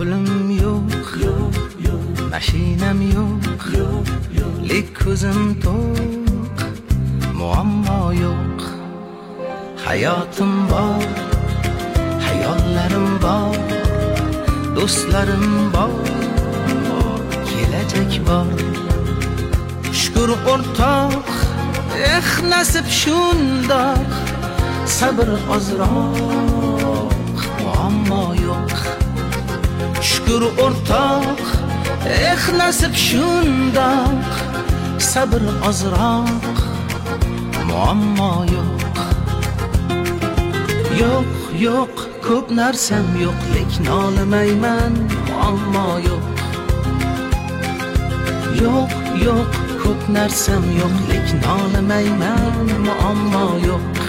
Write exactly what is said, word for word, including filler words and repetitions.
pulim yo'q, yo'q, yo'q, mashinam yo'q, yo'q, yo'q, lek ko'zim to'q, muammo yo'q. Hayotim bor, hayollarim bor, do'stlarim bor, kelajak bor. Shukr o'rtoq, eh nasib shundoq, sabr ozroq, muammo yo'q. Shukr o'rtoq, eh nasib shundoq, sabr ozroq, muammo yo'q. Yo'q, yo'q, ko'p narsam yo'q, lekin nolimayman, muammo yo'q. Yo'q, yo'q, ko'p narsam yo'q, lekin nolimayman, muammo yo'q.